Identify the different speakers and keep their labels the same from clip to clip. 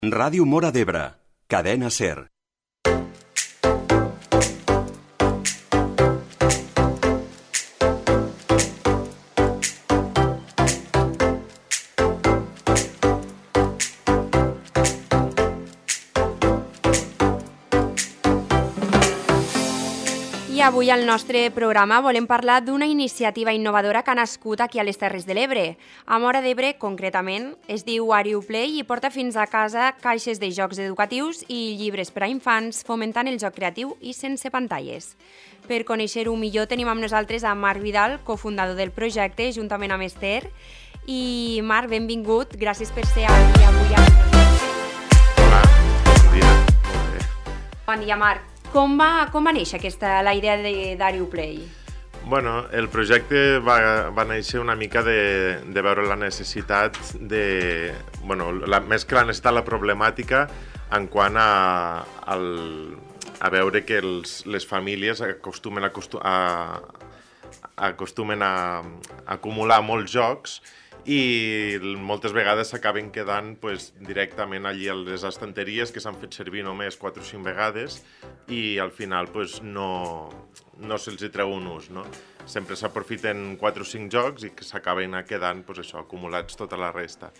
Speaker 1: Ràdio Móra d'Ebre, cadena SER.
Speaker 2: I avui al nostre programa volem parlar d'una iniciativa innovadora que ha nascut aquí a les Terres de l'Ebre. A Móra d'Ebre, concretament, es diu ArioPlay i porta fins a casa caixes de jocs educatius i llibres per a infants, fomentant el joc creatiu i sense pantalles. Per conèixer-ho millor tenim amb nosaltres a Marc Vidal, cofundador del projecte, juntament amb Esther. I Marc, benvingut, gràcies per ser aquí avui amb nosaltres.
Speaker 3: Hola, bon dia. Molt bé.
Speaker 2: Bon dia, Marc. Com va néixer la idea d'ArioPlay?
Speaker 3: Bueno, el projecte va néixer una mica de veure la necessitat de... Bueno, més que la necessitat, la problemàtica en quant a veure que les famílies acostumen a acumular molts jocs i moltes vegades s'acaben quedant directament allí a les estanteries que s'han fet servir només 4 o 5 vegades i al final no se'ls hi treu un ús, no? Sempre s'aprofiten 4 o 5 jocs i que s'acaben quedant acumulats tota la resta.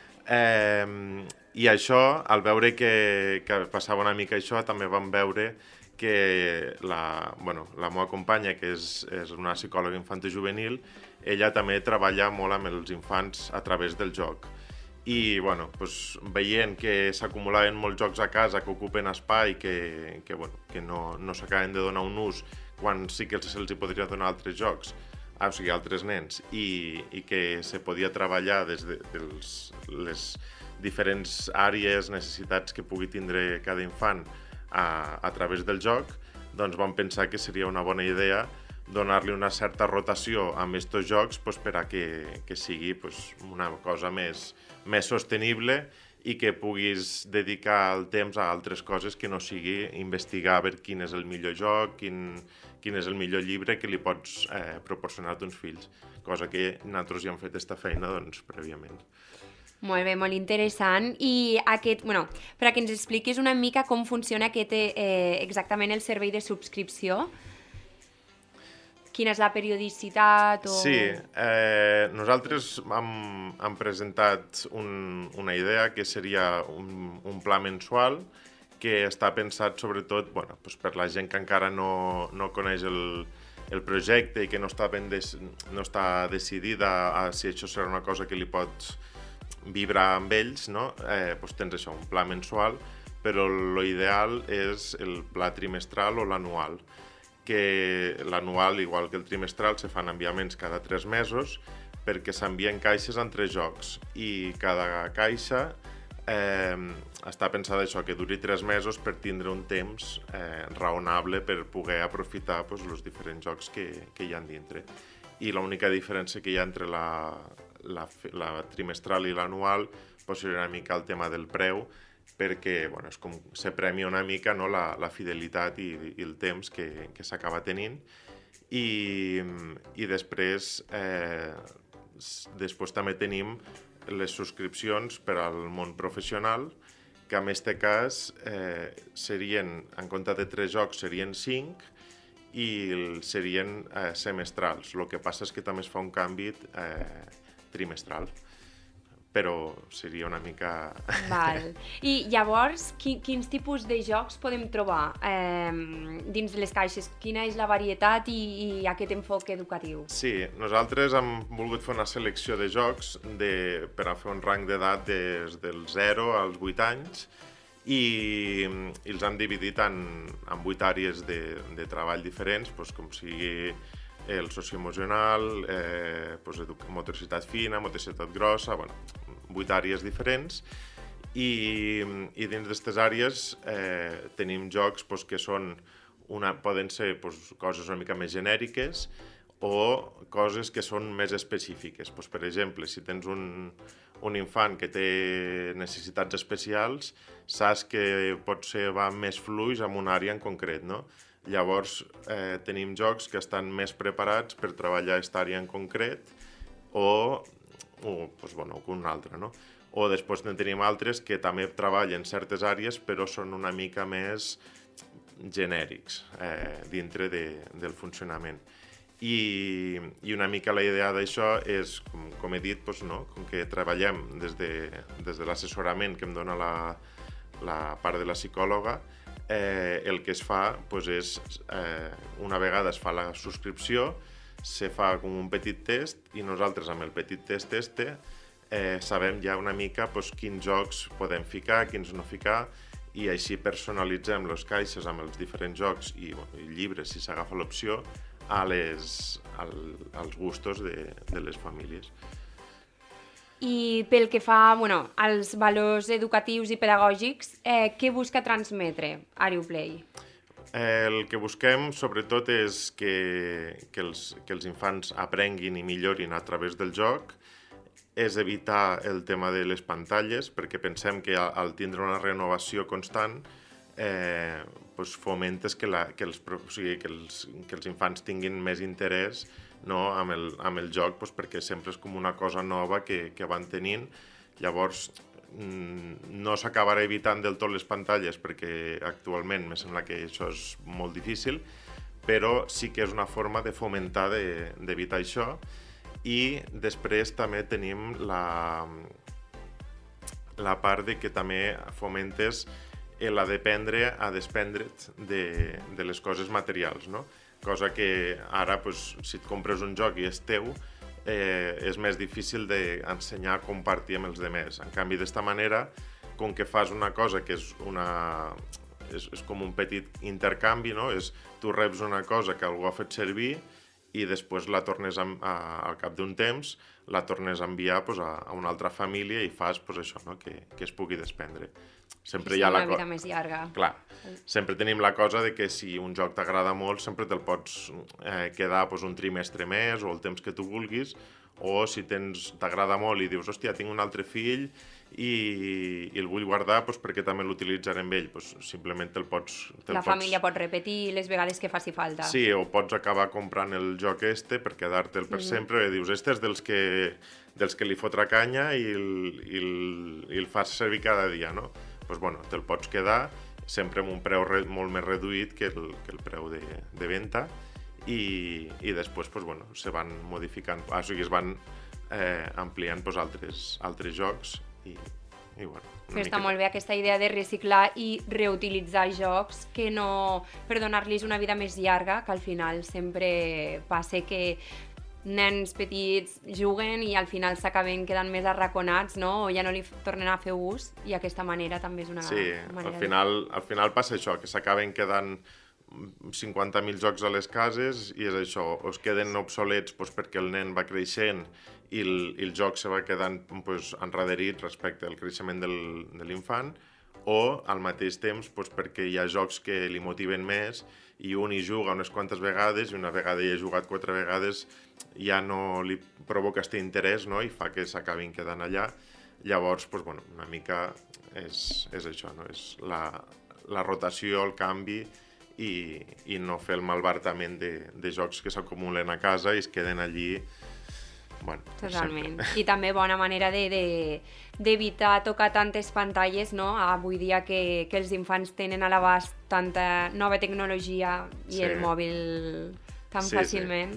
Speaker 3: I això, al veure que passava una mica això, també vam veure que la meva companya, que és una psicòloga infantojuvenil, ella també treballa molt amb els infants a través del joc. I veient que s'acumulaven molts jocs a casa que ocupen espai, que no s'acaben de donar un ús quan sí que se'ls podria donar altres jocs, o sigui, altres nens, i que se podia treballar des de les diferents àrees, necessitats que pugui tindre cada infant a través del joc, doncs vam pensar que seria una bona idea donar-li una certa rotació amb aquests jocs per a que sigui una cosa més sostenible i que puguis dedicar el temps a altres coses que no sigui investigar a veure quin és el millor joc, quin és el millor llibre que li pots proporcionar a tons fills, cosa que nosaltres ja hem fet aquesta feina prèviament.
Speaker 2: Molt bé, molt interessant. I per a que ens expliquis una mica com funciona exactament el servei de subscripció. Quina és la periodicitat?
Speaker 3: Sí, nosaltres hem presentat una idea que seria un pla mensual que està pensat sobretot per la gent que encara no coneix el projecte i que no està decidida a si això serà una cosa que li pot vibrar amb ells, no? Tens això, un pla mensual, però l'ideal és el pla trimestral o l'anual, que l'anual, igual que el trimestral, se fan enviaments cada 3 mesos perquè s'envien caixes amb 3 jocs i cada caixa està pensada això, que duri 3 mesos per tindre un temps raonable per poder aprofitar els diferents jocs que hi ha dintre. I l'única diferència que hi ha entre la trimestral i l'anual seria una mica el tema del preu, perquè és com se premia una mica la fidelitat i el temps que s'acaba tenint. I després també tenim les subscripcions per al món professional, que en aquest cas serien, en compte de 3 jocs, serien 5 i serien semestrals. El que passa és que també es fa un canvi trimestral, però seria una mica...
Speaker 2: Val. I llavors, quins tipus de jocs podem trobar dins de les caixes? Quina és la varietat i aquest enfoc educatiu?
Speaker 3: Sí, nosaltres hem volgut fer una selecció de jocs per a fer un rang d'edat des dels 0 als 8 anys i els hem dividit en 8 àrees de treball diferents, com sigui el socioemocional, motricitat fina, motricitat grossa, 8 àrees diferents, i dins d'aquestes àrees tenim jocs que poden ser coses una mica més genèriques o coses que són més específiques. Per exemple, si tens un infant que té necessitats especials, saps que potser va més fluix en una àrea en concret, no? Llavors tenim jocs que estan més preparats per treballar aquesta àrea en concret o una altra, no? o després en tenim altres que també treballen certes àrees però són una mica més genèrics dintre del funcionament. I una mica la idea d'això és, com he dit, doncs, no? Com que treballem des de l'assessorament que em dona la part de la psicòloga, el que es fa doncs, és, una vegada es fa la subscripció, se fa com un petit test i nosaltres amb el petit test sabem ja una mica doncs, quins jocs podem ficar, quins no ficar, i així personalitzem les caixes amb els diferents jocs i llibres, si s'agafa l'opció, als gustos de les famílies.
Speaker 2: I pel que fa als valors educatius i pedagògics, què busca transmetre Arioplay?
Speaker 3: El que busquem, sobretot, és que els infants aprenguin i millorin a través del joc, és evitar el tema de les pantalles, perquè pensem que al tindre una renovació constant fomentes que els infants tinguin més interès amb el joc, perquè sempre és com una cosa nova que van tenint. Llavors, no s'acabarà evitant del tot les pantalles, perquè actualment me sembla que això és molt difícil, però sí que és una forma de fomentar, d'evitar això. I després també tenim la part de que també fomentes la d'aprendre a desprendre't de les coses materials, no? Cosa que ara, si et compres un joc i és teu, és més difícil d'ensenyar a compartir amb els altres. En canvi, d'esta manera, com que fas una cosa que és com un petit intercanvi, no? Tu reps una cosa que algú ha fet servir i després la tornes al cap d'un temps, la tornes a enviar a una altra família i fas això, no? Que es pugui desprendre. Sempre hi ha
Speaker 2: una vida més llarga.
Speaker 3: Clar, sempre tenim la cosa de que si un joc t'agrada molt sempre te'l pots quedar un trimestre més o el temps que tu vulguis, o si t'agrada molt i dius, hòstia, tinc un altre fill i el vull guardar perquè també l'utilitzaré amb ell, simplement
Speaker 2: la família pot repetir les vegades que faci falta.
Speaker 3: Sí, o pots acabar comprant el joc per quedar-te'l per sempre, i dius, és dels que li fotrà canya i el fas servir cada dia, no? Doncs te'l pots quedar sempre amb un preu molt més reduït que el preu de venda, i després se van modificant, o sigui, es van ampliant altres jocs i
Speaker 2: està molt bé aquesta idea de reciclar i reutilitzar jocs per donar-los una vida més llarga, que al final sempre passa que nens petits juguen i al final s'acaben quedant més arraconats, no? O ja no li tornen a fer ús, i aquesta manera també és una manera...
Speaker 3: Sí, al final passa això, que s'acaben quedant 50.000 jocs a les cases i és això, es queden obsolets perquè el nen va creixent i el joc se va quedant enrederit respecte al creixement de l'infant, o al mateix temps perquè hi ha jocs que li motiven més i un hi juga unes quantes vegades i una vegada hi ha jugat 4 vegades ja no li provoca aquest interès, no? I fa que s'acabin quedant allà. Llavors, una mica és això, no? És la rotació, el canvi i no fer el malbaratament de jocs que s'acumulen a casa i es queden allí.
Speaker 2: Totalment. I també bona manera d'evitar tocar tantes pantalles, no? Avui dia que els infants tenen a l'abast tanta nova tecnologia i el mòbil tan fàcilment.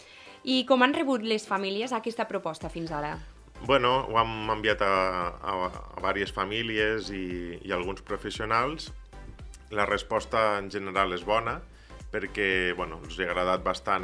Speaker 2: I com han rebut les famílies aquesta proposta fins ara?
Speaker 3: Ho hem enviat a diverses famílies i alguns professionals. La resposta en general és bona, perquè els ha agradat bastant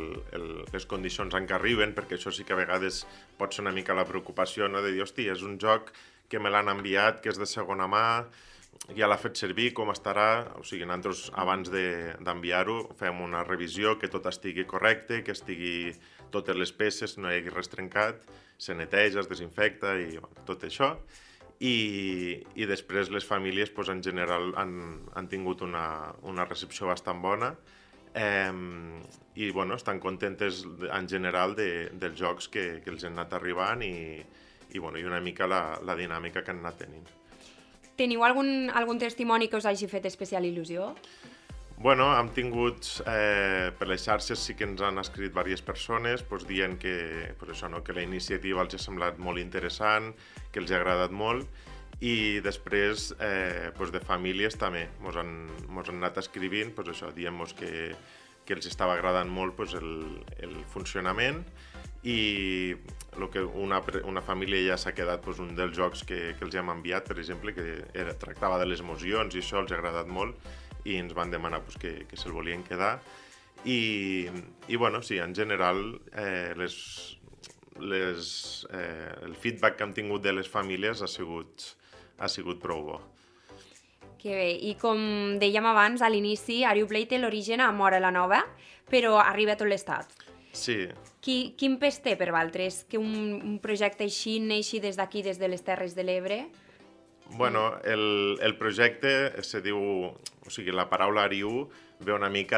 Speaker 3: les condicions en què arriben, perquè això sí que a vegades pot ser una mica la preocupació, no? De dir, hòstia, és un joc que me l'han enviat, que és de segona mà, ja l'ha fet servir, com estarà? O sigui, nosaltres abans d'enviar-ho fem una revisió, que tot estigui correcte, que estigui totes les peces, no hi hagi res trencat, se neteja, es desinfecta i tot això. I després les famílies en general han tingut una recepció bastant bona i estan contentes en general dels jocs que els han anat arribant i una mica la dinàmica que han anat tenint.
Speaker 2: Teniu algun testimoni que us hagi fet especial il·lusió?
Speaker 3: Bueno, hem tingut, per les xarxes sí que ens han escrit diverses persones dient que, això, no, que la iniciativa els ha semblat molt interessant, que els ha agradat molt, i després de famílies també mos han anat escrivint això, dient-nos que els estava agradant molt el funcionament, i que una família ja s'ha quedat un dels jocs que els hem enviat, per exemple, que tractava de les emocions, i això els ha agradat molt, i ens van demanar que se'l volien quedar. I bueno, sí, en general el feedback que hem tingut de les famílies ha sigut prou bo.
Speaker 2: Que bé, i com dèiem abans, a l'inici, Ariuplay té l'origen a Móra la Nova, però arriba a tot l'estat.
Speaker 3: Sí.
Speaker 2: Quin pes té per vosaltres que un projecte així neixi des d'aquí, des de les Terres de l'Ebre?
Speaker 3: Bueno, el projecte se diu, o sigui, la paraula Ariu ve una mica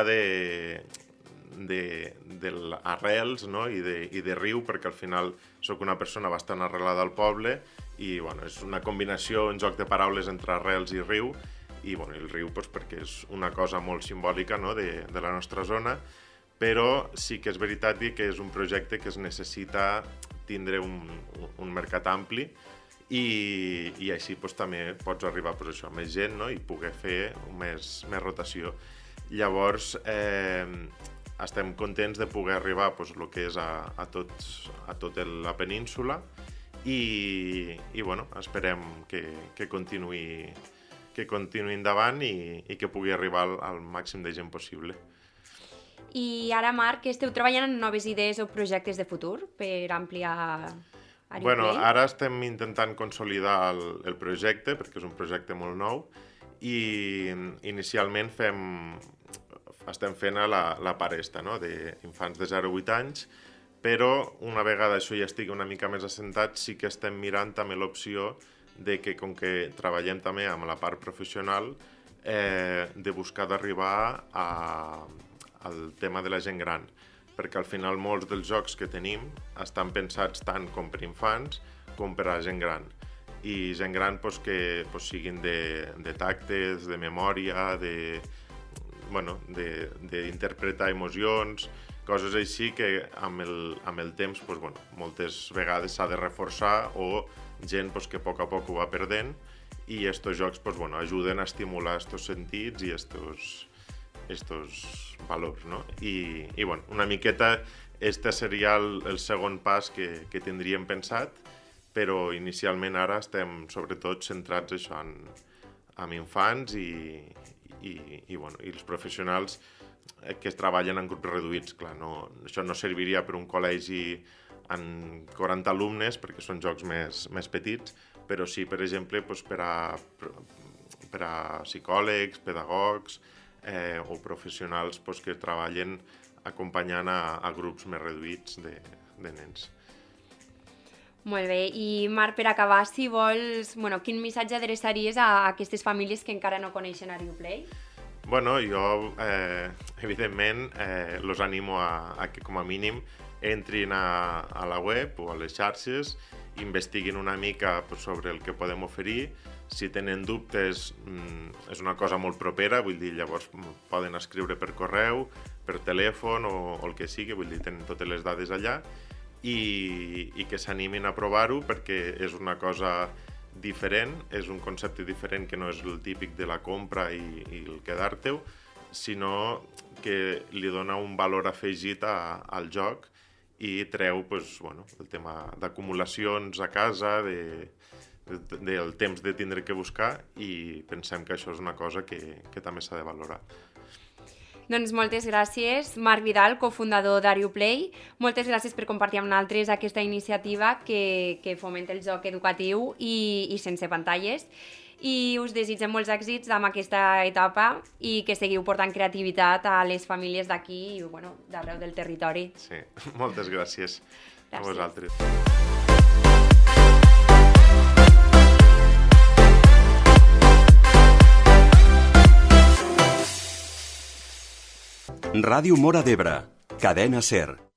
Speaker 3: d'arrels, no? I de riu, perquè al final sóc una persona bastant arrelada al poble i bueno, és una combinació, un joc de paraules entre arrels i riu, i bueno, el riu perquè és una cosa molt simbòlica, no? de la nostra zona, però sí que és veritat que és un projecte que es necessita tindre un mercat ampli, i així també pots arribar a més gent, no? I poder fer més rotació. Llavors, estem contents de poder arribar el que és a tota la península i bueno, esperem que continuï endavant i que pugui arribar al màxim de gent possible.
Speaker 2: I ara, Marc, esteu treballant en noves idees o projectes de futur per ampliar Ariuplay?
Speaker 3: Bueno, ara estem intentant consolidar el projecte, perquè és un projecte molt nou, i inicialment estem fent la part no? d'infants de 0 a 8 anys, però una vegada això ja estigui una mica més assentat, sí que estem mirant també l'opció de que, com que treballem també amb la part professional, de buscar d'arribar al tema de la gent gran, perquè al final molts dels jocs que tenim estan pensats tant com per infants com per a gent gran. I gent gran que siguin de tactes, de memòria, d'interpretar emocions, coses així que amb el temps moltes vegades s'ha de reforçar o gent que a poc ho va perdent, i aquests jocs ajuden a estimular aquests sentits i estos valors, no? I una miqueta este seria el segon pas que tindríem pensat, però inicialment ara estem sobretot centrats això en infants i els professionals que es treballen en grups reduïts. Clar, això no serviria per un col·legi amb 40 alumnes perquè són jocs més petits, però sí, per exemple, per a psicòlegs, pedagogs, o professionals que treballen acompanyant a grups més reduïts de nens.
Speaker 2: Molt bé, i Marc, per acabar, si vols, quin missatge adreçaries a aquestes famílies que encara no coneixen Ariuplay?
Speaker 3: Bueno, jo, evidentment, los animo a que, com a mínim, entrin a la web o a les xarxes, investiguin una mica sobre el que podem oferir. Si tenen dubtes, és una cosa molt propera, vull dir, llavors poden escriure per correu, per telèfon o el que sigui, vull dir, tenen totes les dades allà, i que s'animin a provar-ho perquè és una cosa diferent, és un concepte diferent que no és el típic de la compra i el quedar-te-ho, sinó que li dona un valor afegit al joc i treu el tema d'acumulacions a casa, del temps de tindre que buscar, i pensem que això és una cosa que també s'ha de valorar.
Speaker 2: Doncs moltes gràcies, Marc Vidal, cofundador d'Ariuplay. Moltes gràcies per compartir amb nosaltres aquesta iniciativa que fomenta el joc educatiu i sense pantalles. I us desitgem molts èxits amb aquesta etapa i que seguiu portant creativitat a les famílies d'aquí i d'arreu del territori.
Speaker 3: Sí, moltes gràcies. A vosaltres.
Speaker 1: Ràdio Móra d'Ebre, Cadena SER.